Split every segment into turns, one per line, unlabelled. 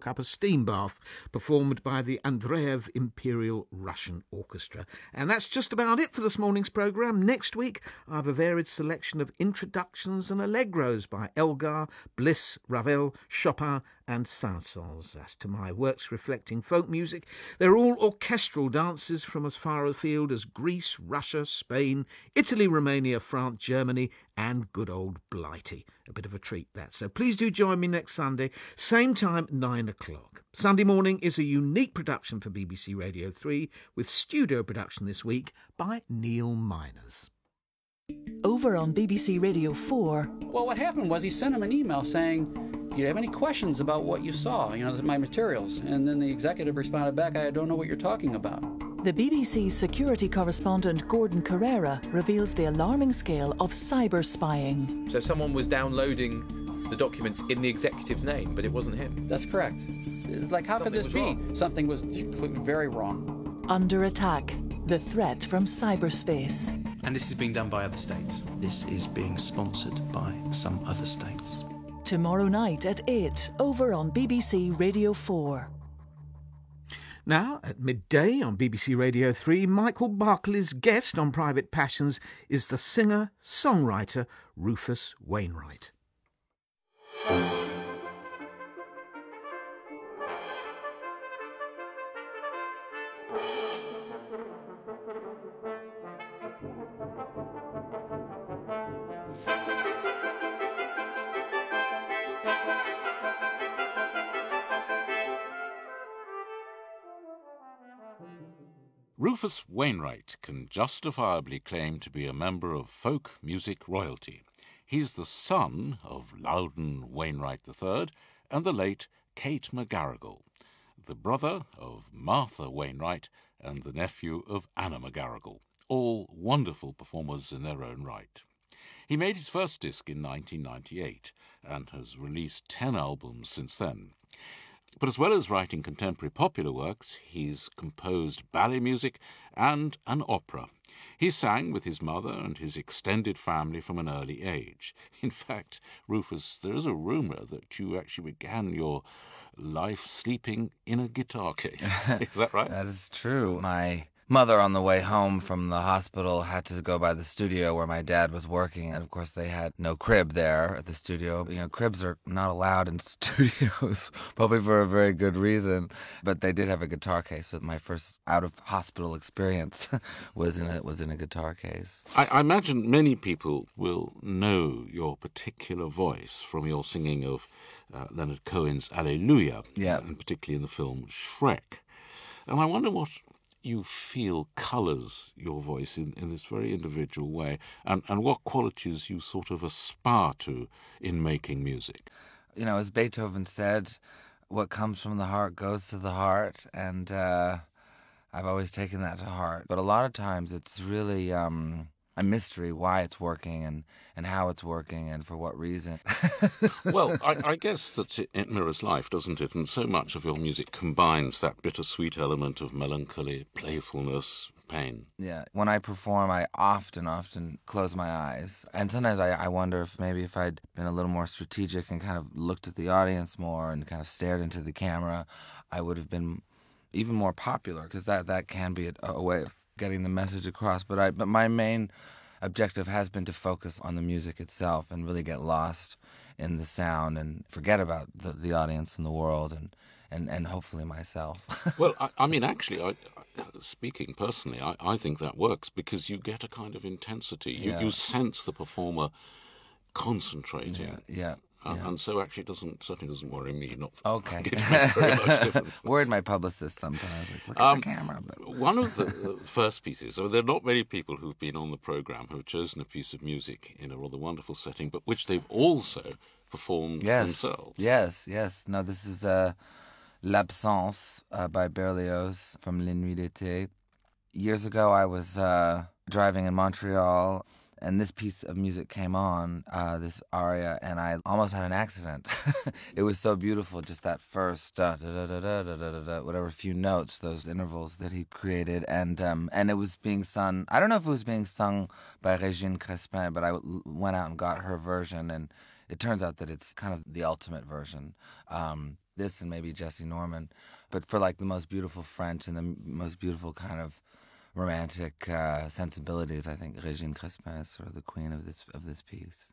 up a steam bath, performed by the Andreev Imperial Russian Orchestra. And that's just about it for this morning's programme. Next week, I have a varied selection of introductions and allegros by Elgar, Bliss, Ravel, Chopin and Saint-Saëns. As to my works reflecting folk music, they're all orchestral dances from as far afield as Greece, Russia, Spain, Italy, Romania, France, Germany and good old Blighty. A bit of a treat, that. So please do join me next Sunday, same time, 9 o'clock. Sunday Morning is a unique production for BBC Radio 3 with studio production this week by Neil Miners.
Over on BBC Radio 4.
Well, what happened was he sent him an email saying, "Do you have any questions about what you saw, my materials?" And then the executive responded back, "I don't know what you're talking about."
The BBC's security correspondent Gordon Carrera reveals the alarming scale of cyber spying.
So someone was downloading the documents in the executive's name, but it wasn't him.
That's correct. It's like, how could this be?
Wrong.
Something was very wrong.
Under Attack, the threat from cyberspace.
And this is being done by other states.
This is being sponsored by some other states.
Tomorrow night at 8, over on BBC Radio 4.
Now, at midday on BBC Radio 3, Michael Barclay's guest on Private Passions is the singer-songwriter Rufus Wainwright.
Rufus Wainwright can justifiably claim to be a member of folk music royalty. He's the son of Loudon Wainwright III and the late Kate McGarrigle, the brother of Martha Wainwright and the nephew of Anna McGarrigle, all wonderful performers in their own right. He made his first disc in 1998 and has released 10 albums since then. But as well as writing contemporary popular works, he's composed ballet music and an opera. He sang with his mother and his extended family from an early age. In fact, Rufus, there is a rumour that you actually began your life sleeping in a guitar case. Is that right?
That is true. My mother, on the way home from the hospital, had to go by the studio where my dad was working, and of course they had no crib there at the studio. Cribs are not allowed in studios, probably for a very good reason, but they did have a guitar case, so my first out-of-hospital experience was in a guitar case.
I imagine many people will know your particular voice from your singing of Leonard Cohen's Alleluia, and particularly in the film Shrek. And I wonder what you feel colours your voice in this very individual way, and what qualities you sort of aspire to in making music.
As Beethoven said, what comes from the heart goes to the heart, and I've always taken that to heart. But a lot of times it's really a mystery why it's working and how it's working and for what reason.
Well, I guess that it mirrors life, doesn't it? And so much of your music combines that bittersweet element of melancholy, playfulness, pain.
Yeah. When I perform, I often close my eyes. And sometimes I wonder if I'd been a little more strategic and kind of looked at the audience more and kind of stared into the camera, I would have been even more popular, because that can be a way of getting the message across. But my main objective has been to focus on the music itself and really get lost in the sound and forget about the audience and the world and hopefully myself.
Well, actually, speaking personally, I think that works because you get a kind of intensity. You sense the performer concentrating.
Yeah.
And so actually it certainly doesn't worry me. Not
okay.
Very much difference.
Worried my publicist sometimes. Look at the camera. But...
One of the first pieces, there are not many people who've been on the programme who have chosen a piece of music in a rather wonderful setting, but which they've also performed themselves.
Yes. No, this is L'Absence by Berlioz from Les Nuits d'été. Years ago I was driving in Montreal, and this piece of music came on, this aria, and I almost had an accident. It was so beautiful, just that first whatever few notes, those intervals that he created, and it was being sung. I don't know if it was being sung by Régine Crespin, but I went out and got her version, and it turns out that it's kind of the ultimate version. this and maybe Jesse Norman, but for like the most beautiful French and the most beautiful kind of romantic sensibilities, I think Régine Crespin is sort of the queen of this piece.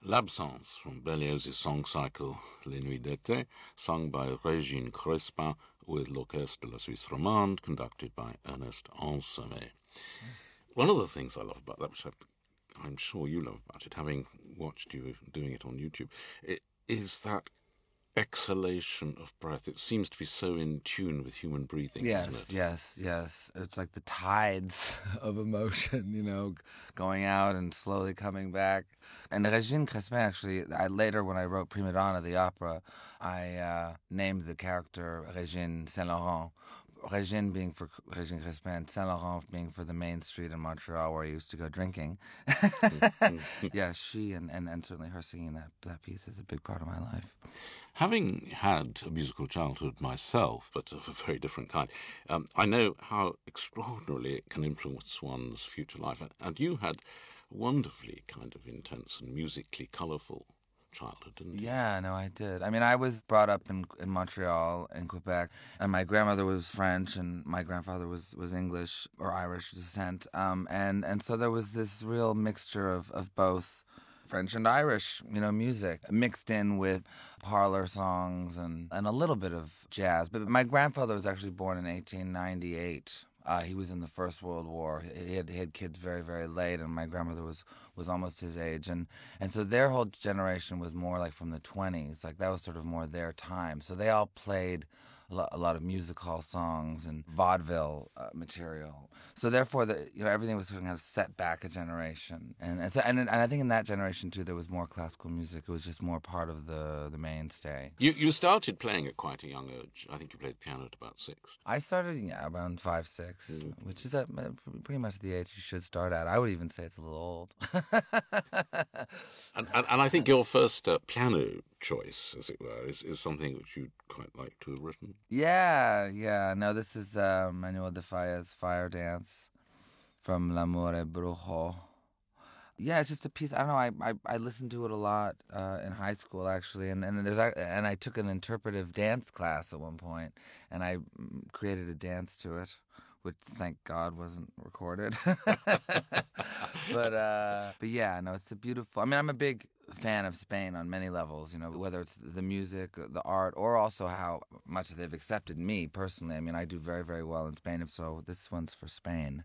L'Absence from Berlioz's song cycle Les Nuits d'été, sung by Régine Crespin with l'Orchestre de la Suisse Romande, conducted by Ernest Ansermet. Yes. One of the things I love about that, which I'm sure you love about it, having watched you doing it on YouTube, is that exhalation of breath. It seems to be so in tune with human breathing, doesn't it?
Yes. It's like the tides of emotion, going out and slowly coming back. And Régine Crespin, actually, later when I wrote Prima Donna, the opera, I named the character Régine Saint-Laurent. Régine being for Régine Crespin, Saint-Laurent being for the main street in Montreal where I used to go drinking. Yeah, she and certainly her singing that piece is a big part of my life.
Having had a musical childhood myself, but of a very different kind, I know how extraordinarily it can influence one's future life. And you had a wonderfully kind of intense and musically colourful childhood, didn't you?
Yeah, no, I did. I mean, I was brought up in Montreal, in Quebec, and my grandmother was French, and my grandfather was English or Irish descent, and so there was this real mixture of both French and Irish, music mixed in with parlor songs and a little bit of jazz. But my grandfather was actually born in 1898. He was in the First World War. He had kids very, very late, and my grandmother was almost his age. And so their whole generation was more like from the 20s. Like that was sort of more their time. So they all played a lot of music hall songs and vaudeville material. So therefore, everything was kind of set back a generation. And I think in that generation too, there was more classical music. It was just more part of the mainstay.
You started playing at quite a young age. I think you played piano at about 6.
I started around 5, 6, which is pretty much the age you should start at. I would even say it's a little old.
and I think your first piano choice, as it were, is something which you'd quite like to have written.
Yeah. No, this is Manuel de Falla's Fire Dance from L'Amore Brujo. Yeah, it's just a piece. I don't know. I listened to it a lot in high school, actually, and I took an interpretive dance class at one point, and I created a dance to it, which thank God wasn't recorded. But yeah, no, it's a beautiful. I mean, I'm a big fan of Spain on many levels, whether it's the music, the art, or also how much they've accepted me personally. I mean, I do very, very well in Spain, so this one's for Spain.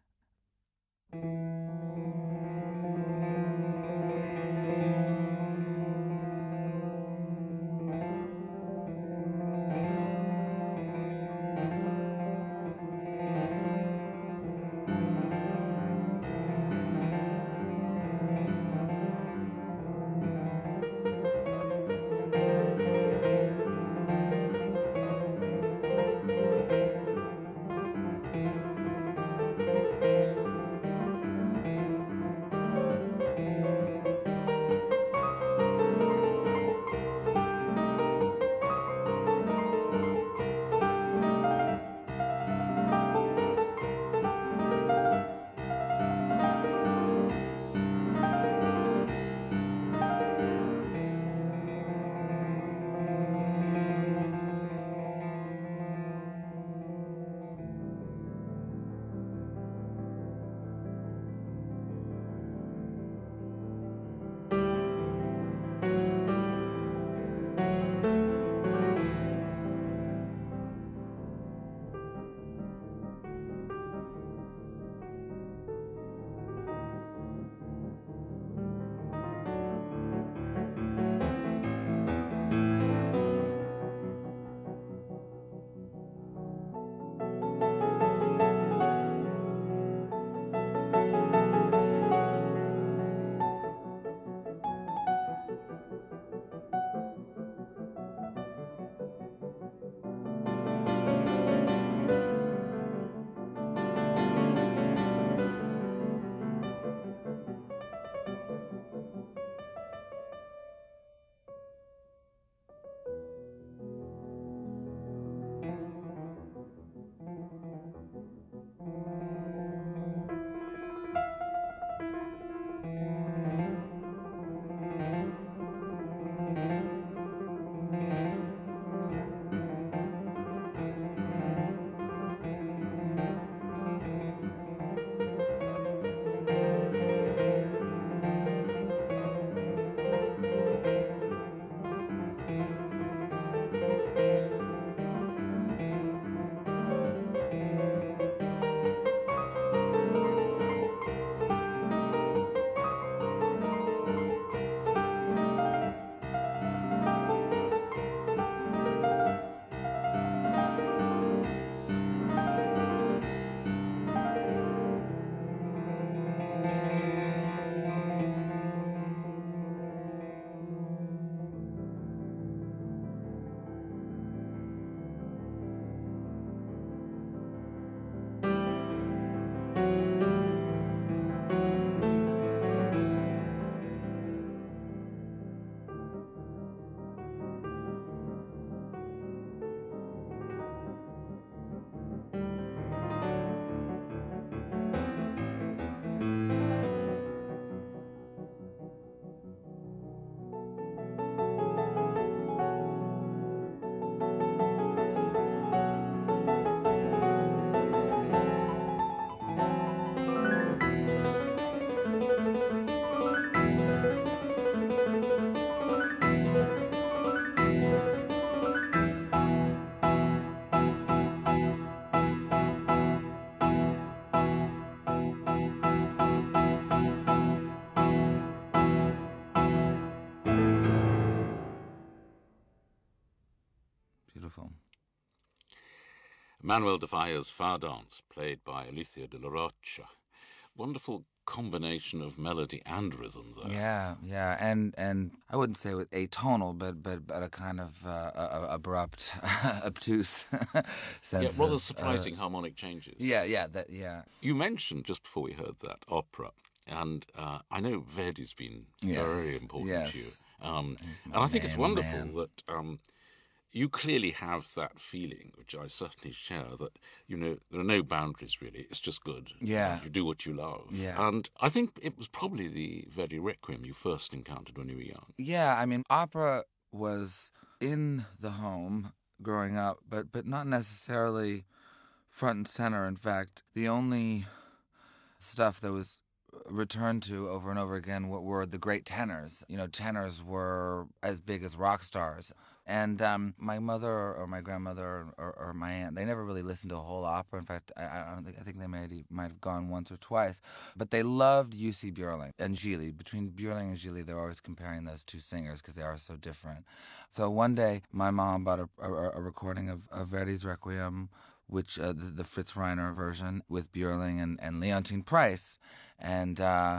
Manuel de Falla's Fire Dance, played by Alicia de la Rocha. Wonderful combination of melody and rhythm there.
Yeah, and I wouldn't say with atonal, but a kind of abrupt, obtuse sense.
Yeah, rather
of,
surprising harmonic changes.
Yeah.
You mentioned just before we heard that opera, and I know Verdi's been very important to you. And I think it's wonderful that you clearly have that feeling, which I certainly share, that, there are no boundaries really. It's just good.
Yeah.
You do what you love.
Yeah.
And I think it was probably the Verdi Requiem you first encountered when you were young.
Yeah, I mean, opera was in the home growing up, but not necessarily front and center. In fact, the only stuff that was returned to over and over again were the great tenors. Tenors were as big as rock stars. And my mother or my grandmother or my aunt, they never really listened to a whole opera. In fact, I think they might have gone once or twice. But they loved Jussi Björling and Gili. Between Björling and Gili, they're always comparing those two singers because they are so different. So one day, my mom bought a recording of Verdi's Requiem, which the Fritz Reiner version with Björling and Leontine Price. And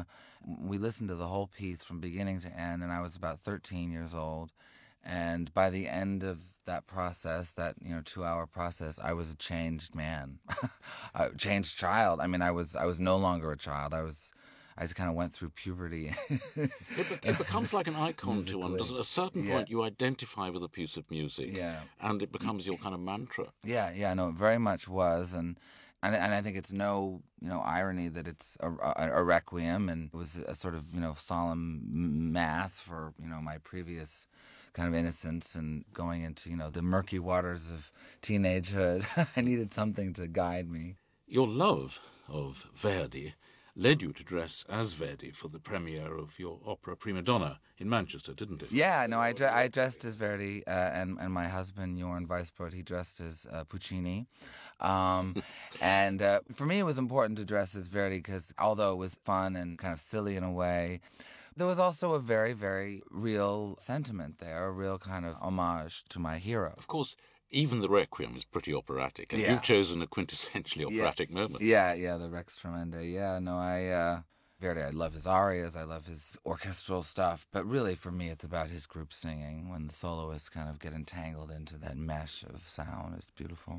we listened to the whole piece from beginning to end, and I was about 13 years old. And by the end of that process, that 2-hour process, I was a changed man, a changed child. I mean, I was no longer a child. I just kind of went through puberty.
It becomes like an icon to one. At a certain point, you identify with a piece of music, and it becomes your kind of mantra.
Yeah, no, it very much was, and I think it's no irony that it's a requiem, and it was a sort of solemn mass for my previous kind of innocence and going into the murky waters of teenagehood. I needed something to guide me.
Your love of Verdi led you to dress as Verdi for the premiere of your opera Prima Donna in Manchester, didn't it?
Yeah, no, I dressed as Verdi, and my husband, Jorn Weisbrot, he dressed as Puccini. And for me, it was important to dress as Verdi because although it was fun and kind of silly in a way, there was also a very, very real sentiment there, a real kind of homage to my hero.
Of course, even the Requiem is pretty operatic, and you've chosen a quintessentially operatic moment.
Yeah, the Rex Tremendi. Yeah, no, Verdi, I love his arias, I love his orchestral stuff, but really for me it's about his group singing when the soloists kind of get entangled into that mesh of sound. It's beautiful.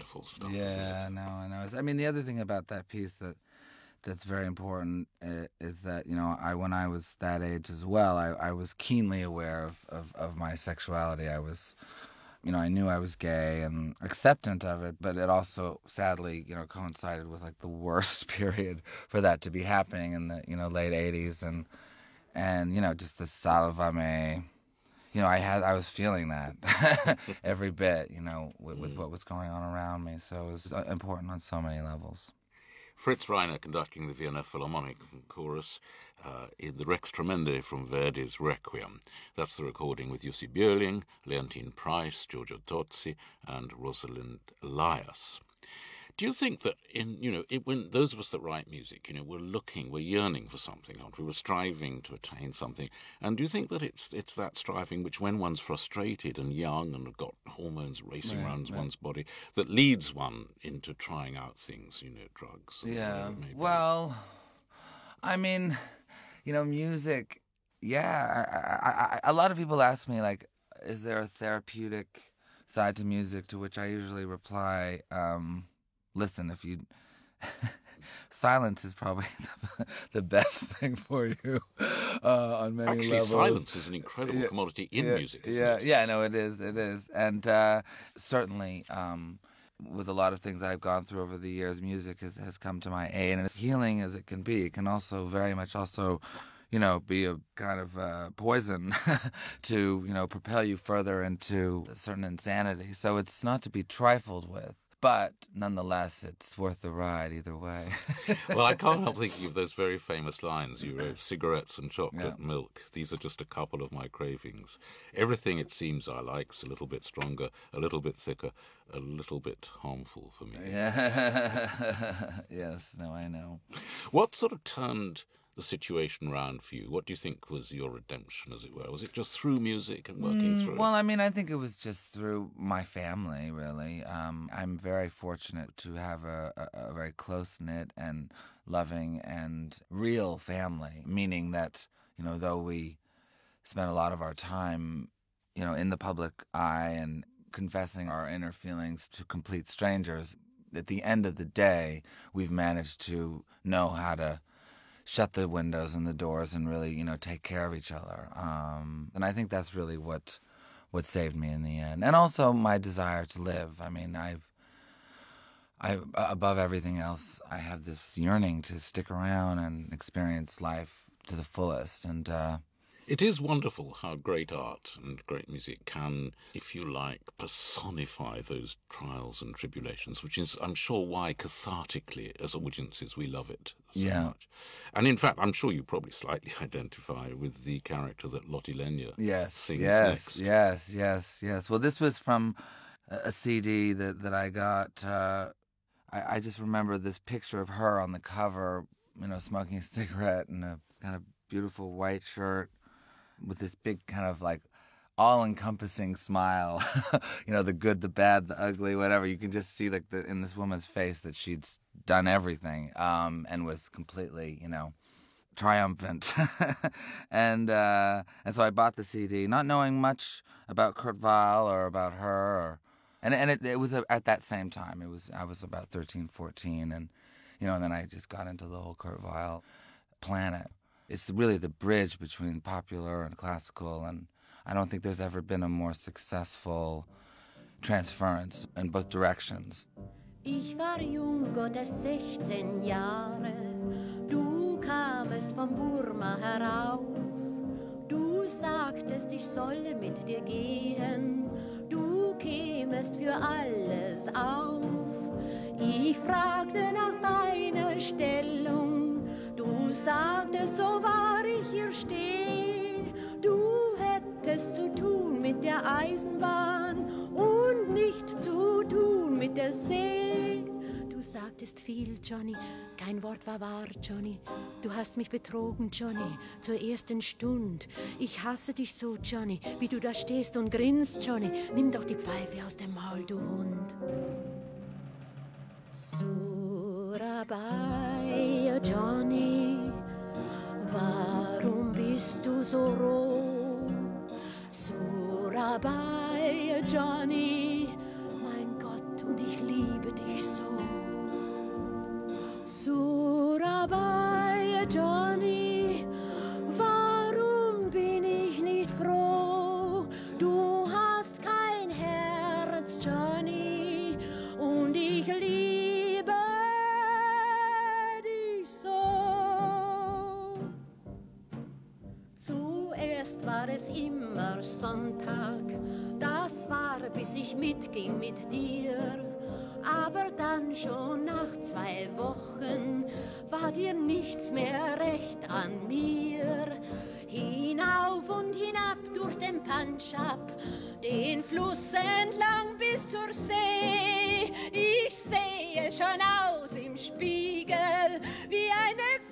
wonderful stuff.
Yeah, no, I know. I mean, the other thing about that piece that's very important is that, you know, when I was that age as well, I was keenly aware of my sexuality. I was, you know, I knew I was gay and acceptant of it, but it also sadly, you know, coincided with like the worst period for that to be happening in the, you know, late 80s and you know, just the salvame. You know, I was feeling that every bit, you know, with what was going on around me. So it was important on so many levels.
Fritz Reiner conducting the Vienna Philharmonic Chorus in the Rex Tremendi from Verdi's Requiem. That's the recording with Jussi Björling, Leontine Price, Giorgio Tozzi, and Rosalind Elias. Do you think that when those of us that write music, you know, we're yearning for something, aren't we? We're striving to attain something. And do you think that it's that striving which, when one's frustrated and young and got hormones racing around one's body, that leads one into trying out things, you know, drugs?
Yeah. Well, I mean, you know, music. Yeah. A lot of people ask me, like, is there a therapeutic side to music? To which I usually reply, listen, if you silence is probably the best thing for you on many levels.
Actually, silence is an incredible commodity in music, isn't it?
Yeah, no, it is. And certainly, with a lot of things I've gone through over the years, music has come to my aid, and as healing as it can be, it can also very much also, you know, be a kind of poison to, you know, propel you further into a certain insanity. So it's not to be trifled with. But nonetheless, it's worth the ride either way.
Well, I can't help thinking of those very famous lines you wrote, cigarettes and chocolate milk. These are just a couple of my cravings. Everything it seems I like's a little bit stronger, a little bit thicker, a little bit harmful for me.
Yeah. Yes, no, I know.
What sort of turned the situation around for you? What do you think was your redemption, as it were? Was it just through music and working through
Well, I mean, I think it was just through my family, really. I'm very fortunate to have a very close-knit and loving and real family, meaning that, you know, though we spend a lot of our time, you know, in the public eye and confessing our inner feelings to complete strangers, at the end of the day, we've managed to know how to shut the windows and the doors and really, you know, take care of each other. And I think that's really what saved me in the end. And also my desire to live. I mean, I above everything else, I have this yearning to stick around and experience life to the fullest. And
it is wonderful how great art and great music can, if you like, personify those trials and tribulations, which is, I'm sure, why cathartically, as audiences, we love it so much. And in fact, I'm sure you probably slightly identify with the character that Lotte Lenya sings next.
Yes. Well, this was from a CD that I got. I just remember this picture of her on the cover, you know, smoking a cigarette in a kind of beautiful white shirt, with this big kind of like all-encompassing smile, you know, the good, the bad, the ugly, whatever. You can just see like in this woman's face that she'd done everything and was completely, you know, triumphant. and so I bought the CD, not knowing much about Kurt Weill or about her, and it was at that same time. I was about 13, 14, and you know, and then I just got into the whole Kurt Weill planet. It's really the bridge between popular and classical, and I don't think there's ever been a more successful transference in both directions.
Ich war jung, Gottes 16 Jahre, du kamest vom Burma herauf, du sagtest, ich solle mit dir gehen, du kämest für alles auf, ich fragte nach deiner Stellung, du sagtest, so war ich hier stehen, du hättest zu tun mit der Eisenbahn und nicht zu tun mit der See. Du sagtest viel, Johnny, kein Wort war wahr, Johnny. Du hast mich betrogen, Johnny, zur ersten Stund. Ich hasse dich so, Johnny, wie du da stehst und grinst, Johnny. Nimm doch die Pfeife aus dem Maul, du Hund. Surabaya, Johnny, warum bist du so roh? Surabaya, Johnny, mein Gott, und ich liebe liebe dich so. Surabaya, Johnny, warum bin ich nicht froh? Du hast kein Herz, Johnny, und ich liebe dich so. Zuerst war es immer Sonntag, das war, bis ich mitging mit dir. Aber dann schon nach 2 Wochen war dir nichts mehr recht an mir. Hinauf und hinab durch den Punjab, den Fluss entlang bis zur See. Ich sehe schon aus im Spiegel wie eine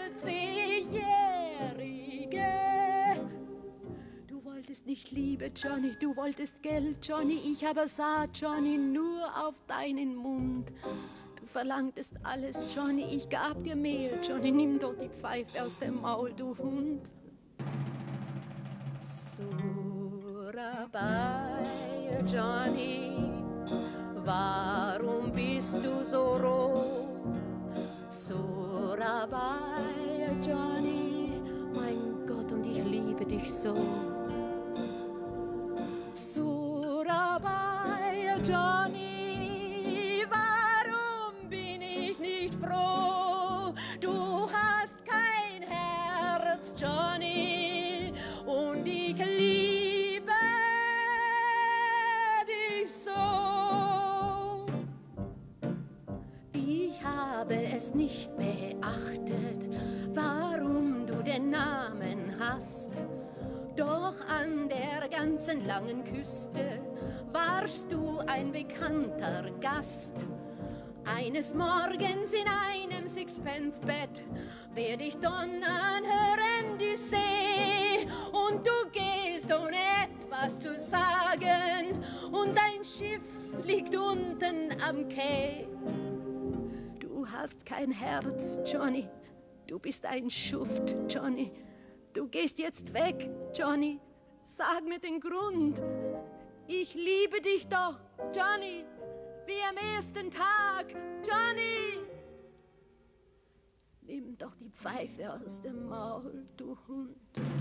14-Jährige. Du wolltest nicht Liebe, Johnny, du wolltest Geld, Johnny. Ich aber sah, Johnny, nur auf deinen Mund. Du verlangtest alles, Johnny, ich gab dir mehr, Johnny. Nimm doch die Pfeife aus dem Maul, du Hund. Surabaya, Johnny, warum bist du so roh? Surabaya, Johnny, mein Gott, und ich liebe dich so. Surabaya, Johnny, warum bin ich nicht froh? Du hast kein Herz, Johnny, und ich liebe dich so. Ich habe es nicht beachtet, warum du den Namen hast. Doch an der ganzen langen Küste warst du ein bekannter Gast. Eines Morgens in einem Sixpence-Bett werd ich donnern hören die See. Und du gehst ohne etwas zu sagen und dein Schiff liegt unten am Quai. Du hast kein Herz, Johnny, du bist ein Schuft, Johnny. Du gehst jetzt weg, Johnny. Sag mir den Grund. Ich liebe dich doch, Johnny, wie am ersten Tag, Johnny. Nimm doch die Pfeife aus dem Maul, du Hund.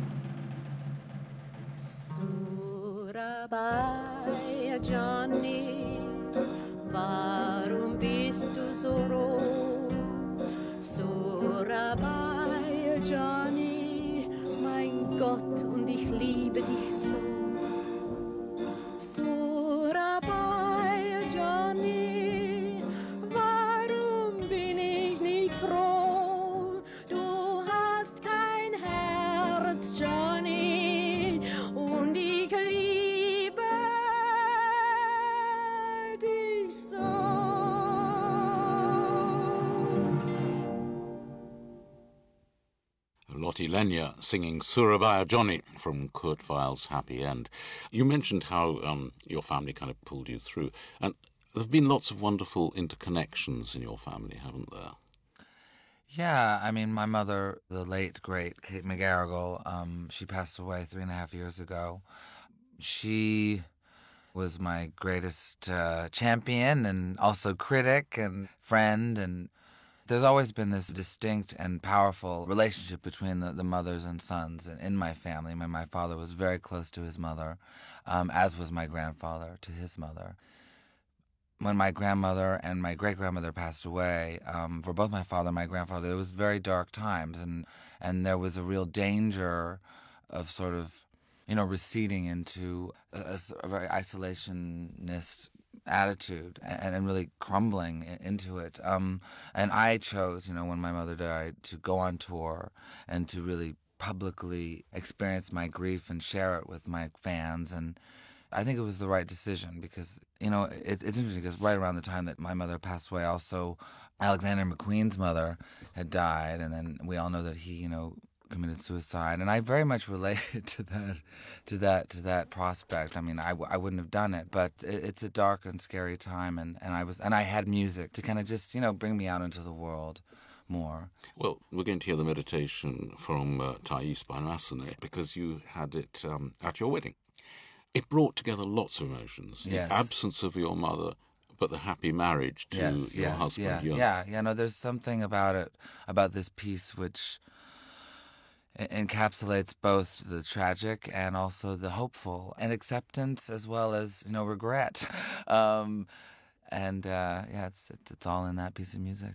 Surabaya, Johnny, warum bist du so roh? Surabaya, Johnny, mein Gott, und ich liebe dich so. Surabaya, Johnny, warum bin ich nicht froh? Du hast kein Herz, Johnny, und ich liebe dich so.
Lotte Lenya singing Surabaya Johnny from Kurt Weill's Happy End. You mentioned how your family kind of pulled you through, and there have been lots of wonderful interconnections in your family, haven't there?
Yeah, I mean, my mother, the late, great Kate McGarrigle, she passed away 3.5 years ago. She was my greatest champion and also critic and friend, and there's always been this distinct and powerful relationship between the mothers and sons in my family. My father was very close to his mother, as was my grandfather to his mother. When my grandmother and my great-grandmother passed away, for both my father and my grandfather, it was very dark times, and there was a real danger of sort of, receding into a very isolationist attitude and really crumbling into it. And I chose, when my mother died, to go on tour and to really publicly experience my grief and share it with my fans. And I think it was the right decision because, it's interesting because right around the time that my mother passed away, also Alexander McQueen's mother had died. And then we all know that he, committed suicide, and I very much related to that prospect. I mean, I wouldn't have done it, but it's a dark and scary time, and I had music to kind of just bring me out into the world more.
Well, we're going to hear the meditation from Thais Banasane because you had it at your wedding. It brought together lots of emotions.
Yes.
The absence of your mother, but the happy marriage to your husband.
Yeah. No, there's something about it, about this piece, which encapsulates both the tragic and also the hopeful, and acceptance as well as regret. It's all in that piece of music.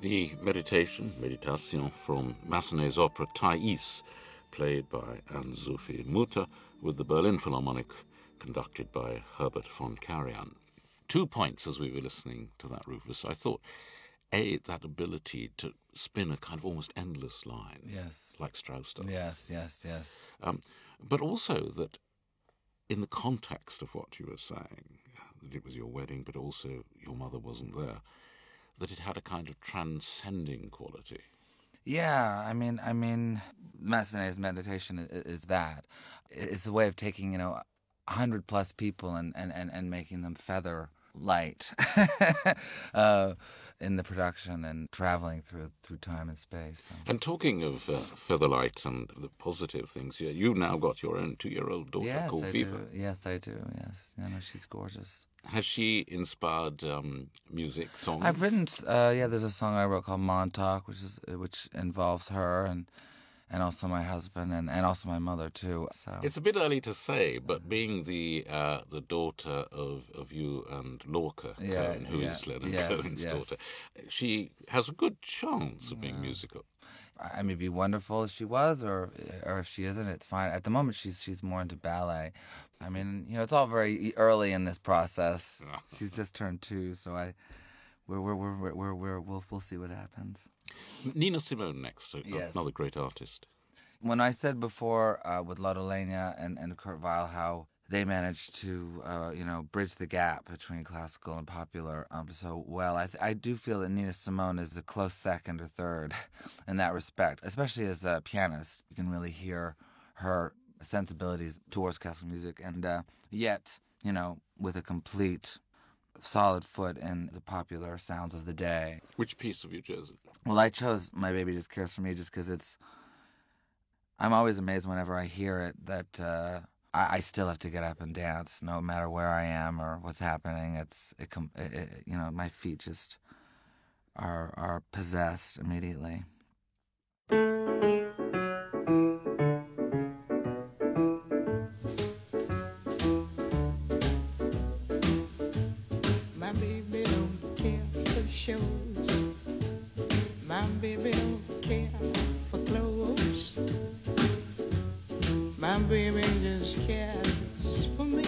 The Meditation from Massenet's opera Thais, played by Anne-Sophie Mutter with the Berlin Philharmonic, conducted by Herbert von Karajan. 2 points as we were listening to that, Rufus. I thought, A, that ability to spin a kind of almost endless line,
Yes.
like Strauss does.
Yes.
But also that in the context of what you were saying, that it was your wedding, but also your mother wasn't there, that it had a kind of transcending quality.
Yeah, I mean, Massenet's Meditation is that. It's a way of taking, 100 plus people and making them feather light in the production and traveling through time and space. So.
And talking of Featherlight and the positive things, you've now got your own 2-year-old daughter called Viva.
Yes, I do. Yes, she's gorgeous.
Has she inspired music, songs?
I've written. There's a song I wrote called Montauk, which involves her and also my husband and also my mother too. So
it's a bit early to say, but being the daughter of you and Lorca Cohen, who is Leonard Cohen's daughter, she has a good chance of being musical.
I mean, it'd be wonderful if she was, or if she isn't, it's fine. At the moment, she's more into ballet. I mean, it's all very early in this process. She's just turned 2, so we'll see what happens.
Nina Simone next, another great artist.
When I said before with Lotte Lenya and Kurt Weill how they managed to bridge the gap between classical and popular so well, I do feel that Nina Simone is a close second or third in that respect, especially as a pianist. You can really hear her sensibilities towards classical music, and yet, with a complete solid foot in the popular sounds of the day.
Which piece have you chosen?
Well, I chose My Baby Just Cares For Me just because I'm always amazed whenever I hear it that I still have to get up and dance no matter where I am or what's happening. My feet just are possessed immediately.
My baby don't care for clothes. My baby just cares for me.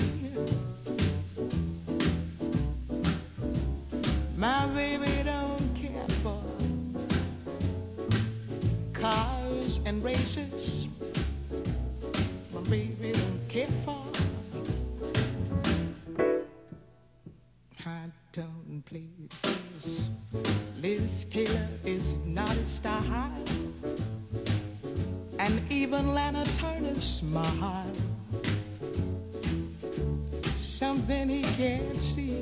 My baby don't care for cars and races. My baby don't care for high-tone places. Liz Taylor is not a star, and even Lana Turner's smile, something he can't see.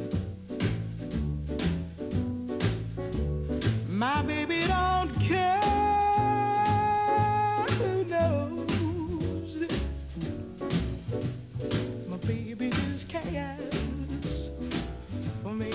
My baby don't care, who knows? My baby just cares for me.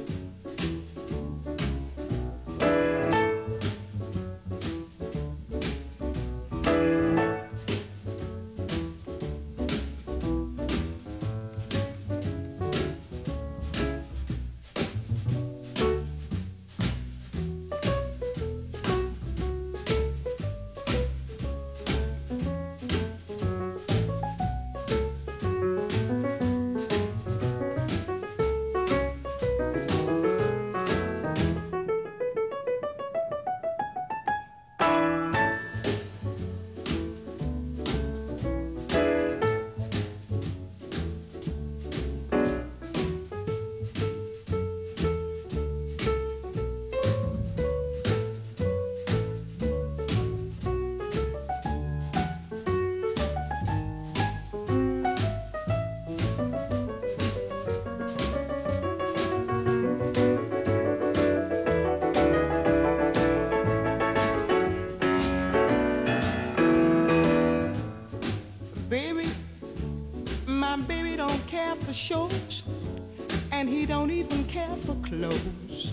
For shows, and he don't even care for clothes.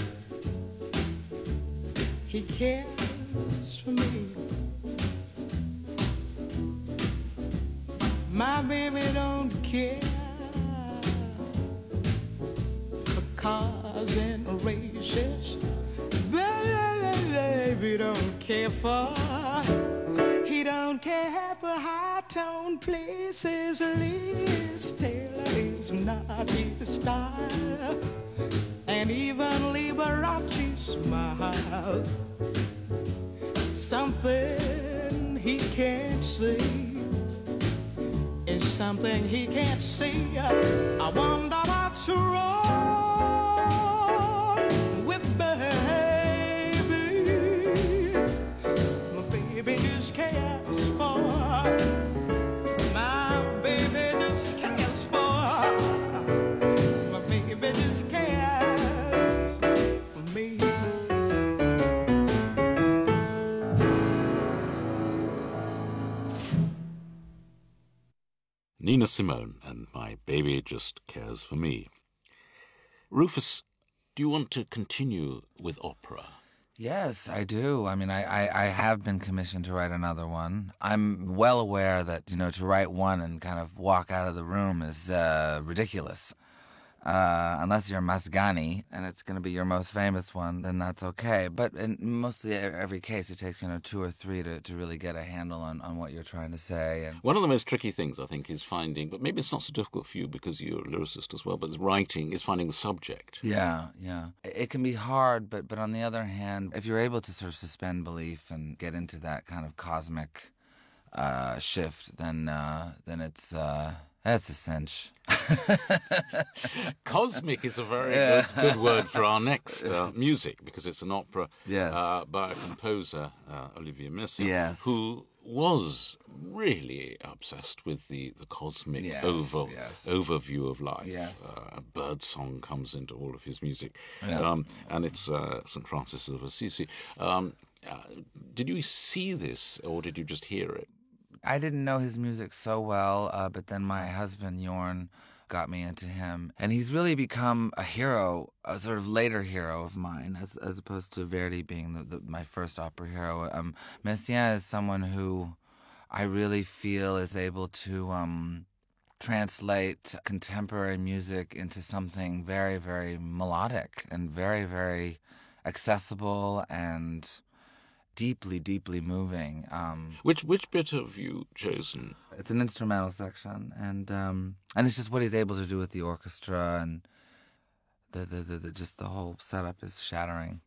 He cares for me. My baby don't care for cars and races. baby don't care for. He don't care for high-tone places. Liz Taylor is not his style, and even Liberace smile. Something he can't see is something he can't see. I wonder what's wrong with baby. My baby just cares for. My baby just cares for. My baby just cares for me.
Nina Simone and My Baby Just Cares for Me. Rufus, do you want to continue with opera?
Yes, I do. I mean, I have been commissioned to write another one. I'm well aware that, to write one and kind of walk out of the room is ridiculous. Unless you're Masgani and it's going to be your most famous one, then that's okay. But in mostly every case, it takes 2 or 3 to really get a handle on what you're trying to say. And
one of the most tricky things, I think, is finding, but maybe it's not so difficult for you because you're a lyricist as well, but writing is finding the subject.
Yeah. It can be hard, but on the other hand, if you're able to sort of suspend belief and get into that kind of cosmic shift, then it's a cinch.
Cosmic is a very good word for our next music, because it's an opera by a composer, Olivier Messiaen, who was really obsessed with the cosmic overview of life. Bird song comes into all of his music, and it's St. Francis of Assisi. Did you see this, or did you just hear it?
I didn't know his music so well, but then my husband, Jorn, got me into him. And he's really become a hero, a sort of later hero of mine, as opposed to Verdi being my first opera hero. Messiaen is someone who I really feel is able to translate contemporary music into something very, very melodic and very, very accessible and deeply, deeply moving.
Which bit have you chosen?
It's an instrumental section, and it's just what he's able to do with the orchestra, and the whole setup is shattering.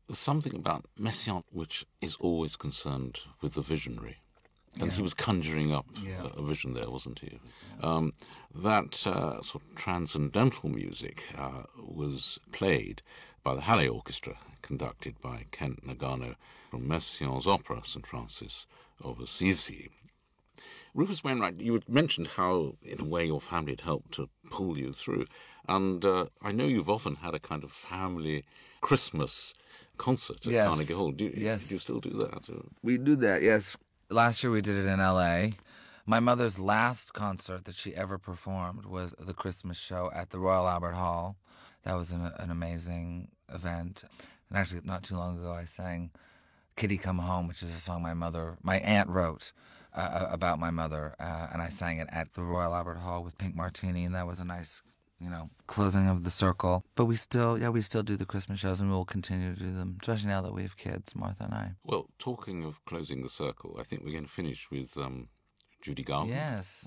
there's something about Messiaen which is always concerned with the visionary. And he was conjuring up a vision there, wasn't he? That sort of transcendental music was played by the Halle Orchestra, conducted by Kent Nagano from Messiaen's opera, St. Francis of Assisi. Rufus Wainwright, you had mentioned how, in a way, your family had helped to pull you through. And I know you've often had a kind of family Christmas concert at Carnegie Hall. Do you still do that?
We do that, yes. Last year we did it in L.A. My mother's last concert that she ever performed was the Christmas show at the Royal Albert Hall. That was an amazing event. And actually, not too long ago, I sang Kitty Come Home, which is a song my aunt wrote about my mother. And I sang it at the Royal Albert Hall with Pink Martini, and that was a nice, closing of the circle. But we still do the Christmas shows, and we will continue to do them, especially now that we have kids, Martha and I.
Well, talking of closing the circle, I think we're going to finish with Judy Garland.
Yes.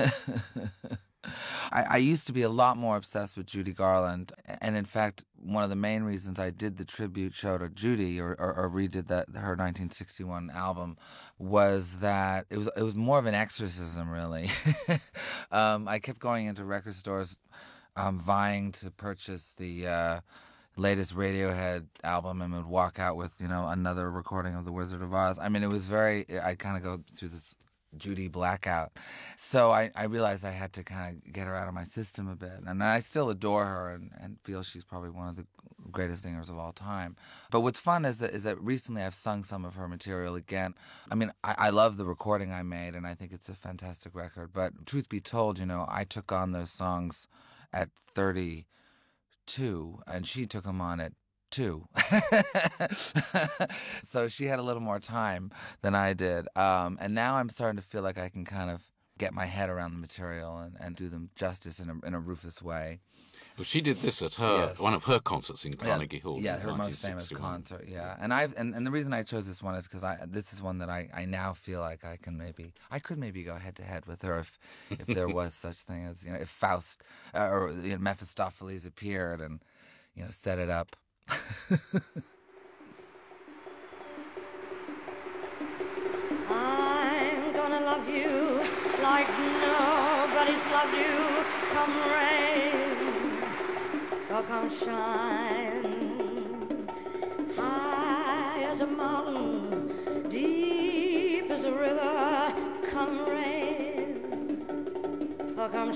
I used to be a lot more obsessed with Judy Garland, and in fact, one of the main reasons I did the tribute show to Judy or redid her 1961 album was that it was more of an exorcism, really. I kept going into record stores, vying to purchase the latest Radiohead album, and would walk out with another recording of The Wizard of Oz. I mean, it was I kind of go through this Judy blackout. So I realized I had to kind of get her out of my system a bit. And I still adore her and feel she's probably one of the greatest singers of all time. But what's fun is that recently I've sung some of her material again. I mean, I love the recording I made, and I think it's a fantastic record. But truth be told, I took on those songs at 32, and she took them on at 2. So she had a little more time than I did. And now I'm starting to feel like I can kind of get my head around the material and do them justice in a Rufus way.
Well, she did this at one of her concerts in Carnegie Hall.
Yeah, her most famous concert. Yeah, and the reason I chose this one is because this is one that I now feel like I could maybe go head to head with her if there was such thing as if Faust or Mephistopheles appeared and set it up.
I'm gonna love you like nobody's loved you. Come rain or come shine, high as a mountain, deep as a river. Come rain or come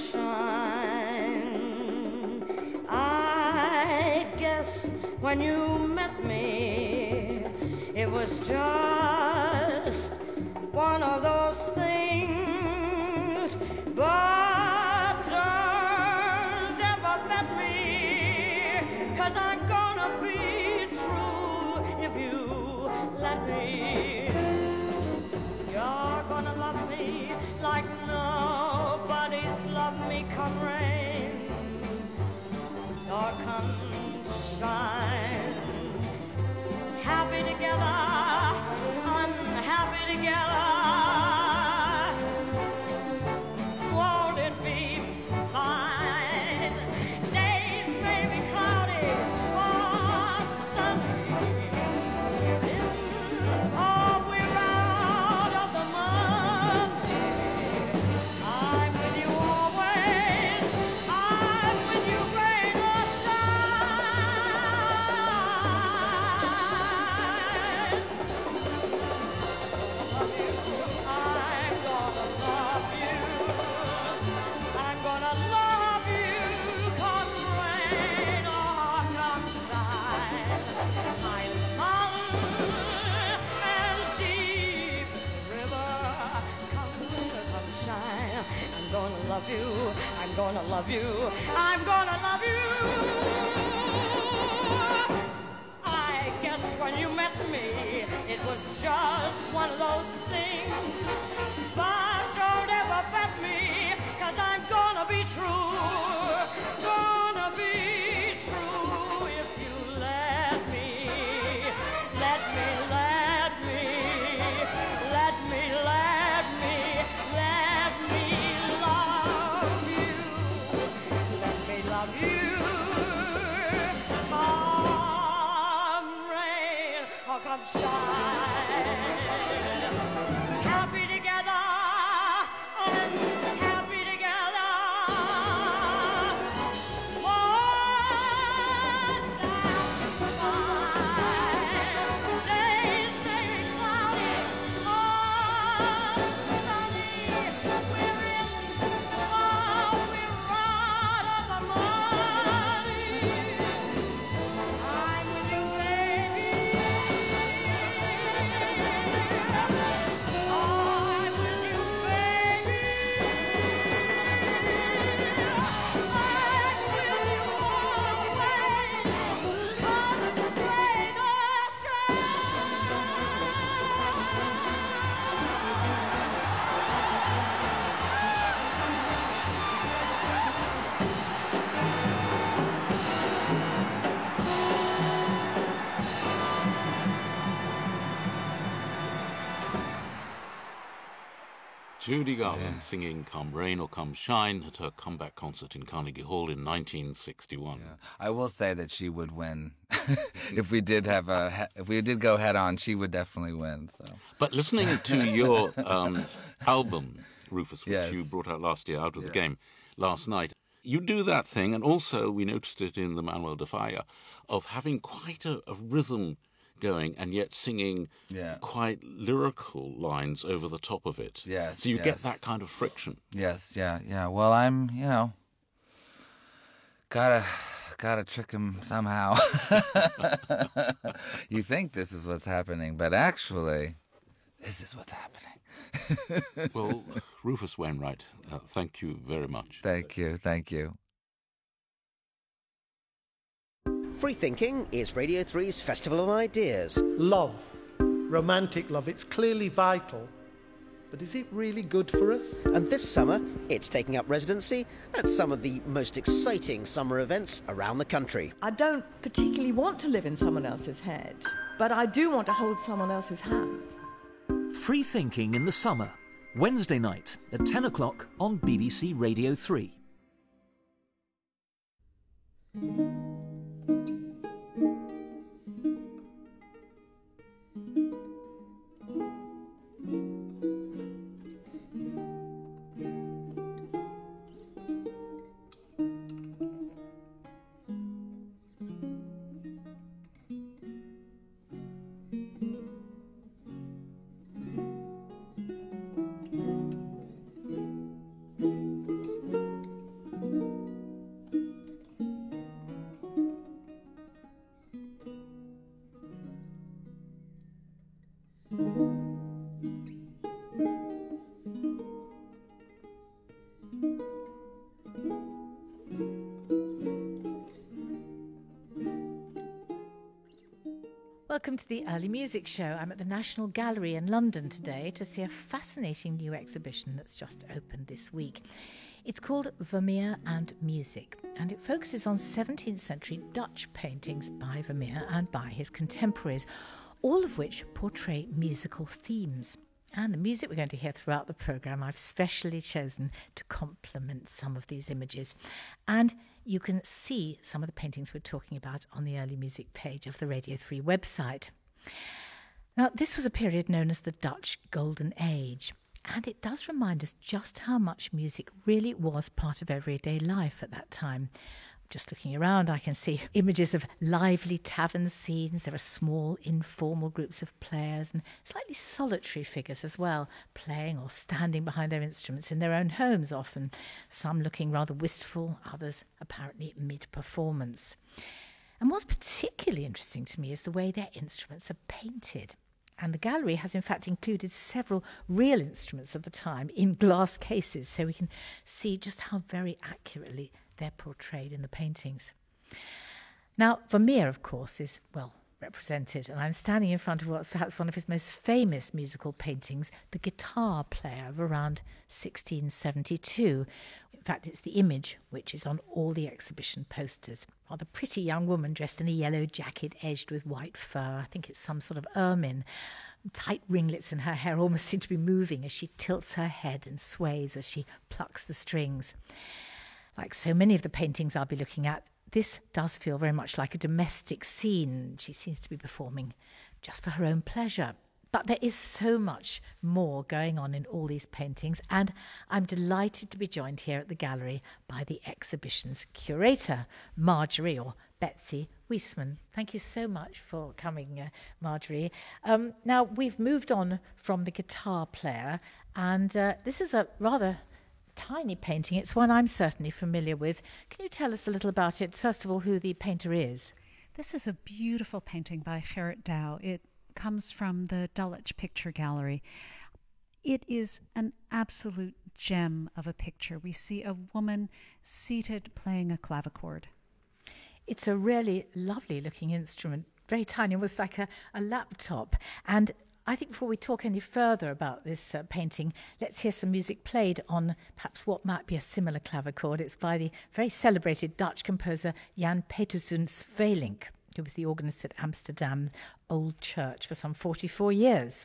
shine. I guess when you met me, it was just one of those things, but don't ever bet me, 'cause I'm gonna be true if you let me. You're gonna love me like nobody's loved me. Come rain or come shine, happy together, unhappy together. Won't it be fine? Days may be cloudy or sunny, or we're out of the money. I'm with you always. I'm with you rain or shine. I'm gonna love you, come rain or come shine. My love and deep river, come shine. I'm gonna love you, I'm gonna love you, I'm gonna love you. I guess when you met me, it was just one of those things, but don't ever bet me, 'cause I'm gonna be true, gonna be true if you let me, let me, let me, let me, let me, let me love you, let me love you.
come shine. Happy together and happy together. Days may be cloudy or sunny. We're in, we're out of the money. I'm with you, baby. I'm with you, baby. I'm with you always. On the great ocean.
Judy Garland singing Come Rain or Come Shine at her comeback concert in Carnegie Hall in 1961.
Yeah. I will say that she would win. If we did go head on, she would definitely win. So.
But listening to your album, Rufus, which
Yes.
you brought out last year, Out of the Game, last night, you do that thing, and also we noticed it in the Manuel de Falla, of having quite a rhythm going and yet singing quite lyrical lines over the top of it.
Yes,
so you
yes.
get that kind of friction.
Yes, yeah. Well, I'm, gotta trick him somehow. You think this is what's happening, but actually, this is what's happening.
Well, Rufus Wainwright, thank you very much.
Thank you.
Free Thinking is Radio 3's Festival of Ideas.
Love, romantic love, it's clearly vital. But is it really good for us?
And this summer, it's taking up residency at some of the most exciting summer events around the country.
I don't particularly want to live in someone else's head, but I do want to hold someone else's hand.
Free Thinking in the Summer, Wednesday night at 10 o'clock on BBC Radio 3.
Welcome to the Early Music Show. I'm at the National Gallery in London today to see a fascinating new exhibition that's just opened this week. It's called Vermeer and Music, and it focuses on 17th century Dutch paintings by Vermeer and by his contemporaries, all of which portray musical themes. And the music we're going to hear throughout the programme I've specially chosen to complement some of these images. And you can see some of the paintings we're talking about on the Early Music page of the Radio 3 website. Now, this was a period known as the Dutch Golden Age, and it does remind us just how much music really was part of everyday life at that time. Just looking around, I can see images of lively tavern scenes. There are small, informal groups of players and slightly solitary figures as well, playing or standing behind their instruments in their own homes often, some looking rather wistful, others apparently mid-performance. And what's particularly interesting to me is the way their instruments are painted. And the gallery has in fact included several real instruments of the time in glass cases, so we can see just how very accurately they're portrayed in the paintings. Now, Vermeer, of course, is well represented, and I'm standing in front of what's perhaps one of his most famous musical paintings, The Guitar Player, of around 1672. In fact, it's the image which is on all the exhibition posters. Or the pretty young woman dressed in a yellow jacket edged with white fur. I think it's some sort of ermine. Tight ringlets in her hair almost seem to be moving as she tilts her head and sways as she plucks the strings. Like so many of the paintings I'll be looking at, this does feel very much like a domestic scene. She seems to be performing just for her own pleasure. But there is so much more going on in all these paintings, and I'm delighted to be joined here at the gallery by the exhibition's curator, Marjorie, or Betsy Weissman. Thank you so much for coming, Marjorie. Now, we've moved on from the guitar player, and this is a rather tiny painting. It's one I'm certainly familiar with. Can you tell us a little about it? First of all, who the painter is?
This is a beautiful painting by Gerrit Douw. It comes from the Dulwich Picture Gallery. It is an absolute gem of a picture. We see a woman seated playing a clavichord.
It's a really lovely looking instrument, very tiny, almost like a laptop. And I think before we talk any further about this painting, let's hear some music played on perhaps what might be a similar clavichord. It's by the very celebrated Dutch composer Jan Petersen Sweelinck, who was the organist at Amsterdam Old Church for some 44 years.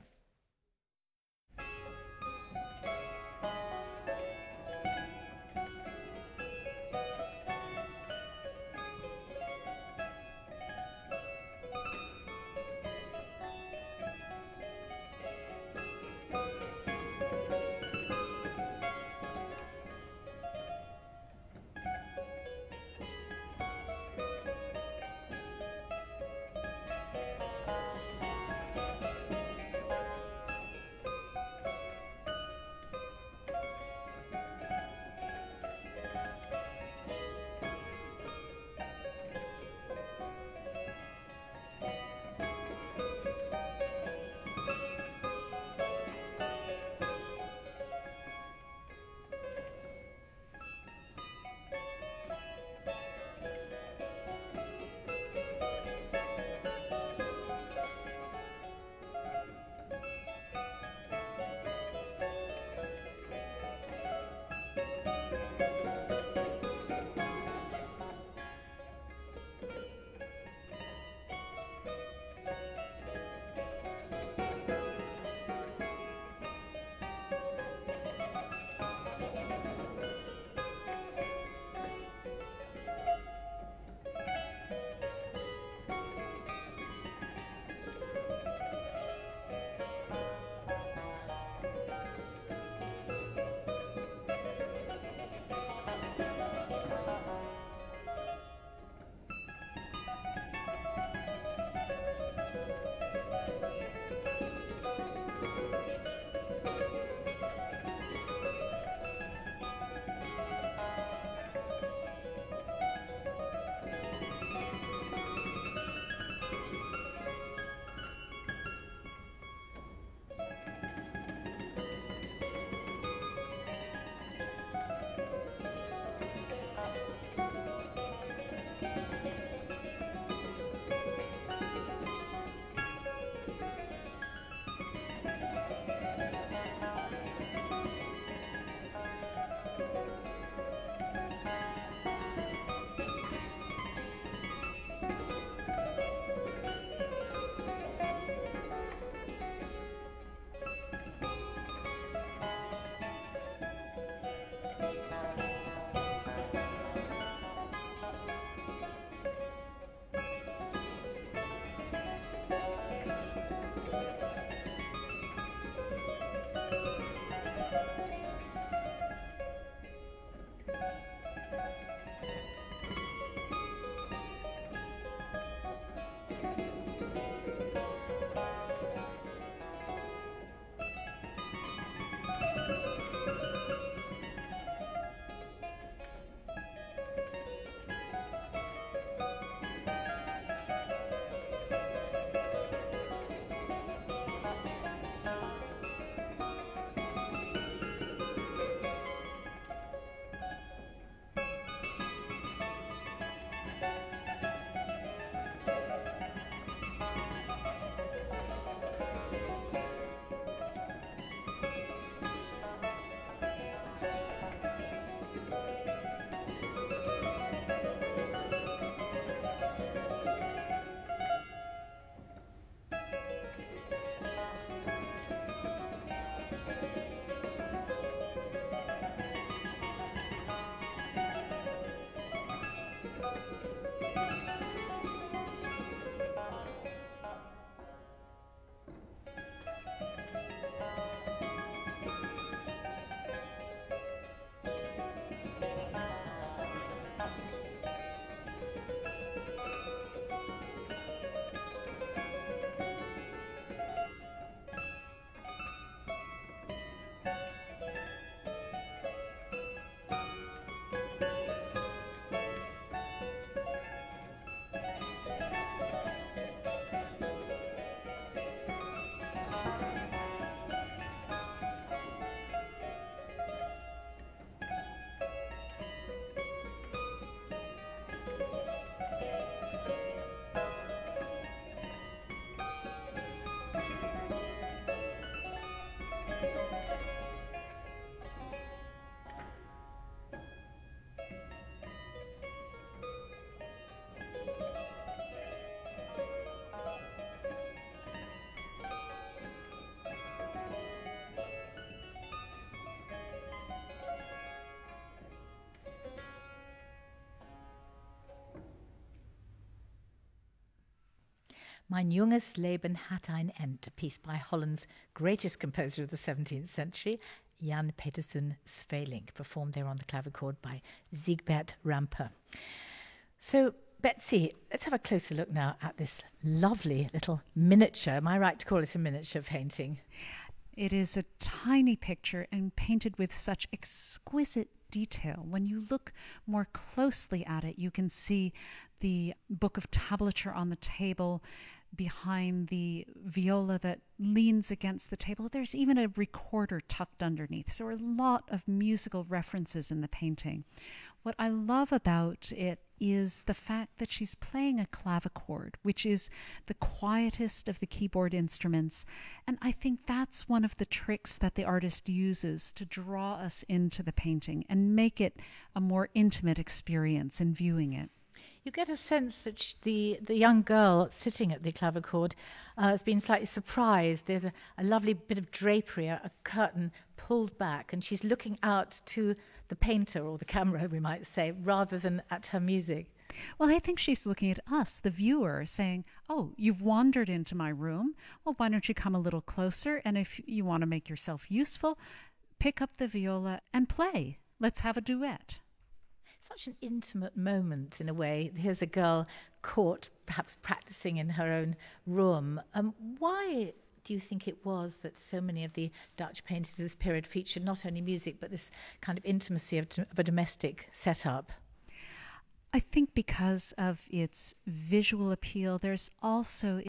Mein junges Leben hat ein Ende, a piece by Holland's greatest composer of the 17th century, Jan Petersen Svelink, performed there on the clavichord by Siegbert Rampe. So, Betsy, let's have a closer look now at this lovely little miniature. Am I right to call it a miniature painting?
It is a tiny picture and painted with such exquisite detail. When you look more closely at it, you can see the book of tablature on the table behind the viola that leans against the table. There's even a recorder tucked underneath. So a lot of musical references in the painting. What I love about it is the fact that she's playing a clavichord, which is the quietest of the keyboard instruments. And I think that's one of the tricks that the artist uses to draw us into the painting and make it a more intimate experience in viewing it.
You get a sense that the young girl sitting at the clavichord has been slightly surprised. There's a lovely bit of drapery, a curtain pulled back, and she's looking out to the painter, or the camera, we might say, rather than at her music.
Well, I think she's looking at us, the viewer, saying, oh, you've wandered into my room. Well, why don't you come a little closer? And if you want to make yourself useful, pick up the viola and play. Let's have a duet.
Such an intimate moment, in a way. Here's a girl caught, perhaps practicing in her own room. Why do you think it was that so many of the Dutch paintings of this period featured not only music, but this kind of intimacy of a domestic setup?
I think because of its visual appeal, there's also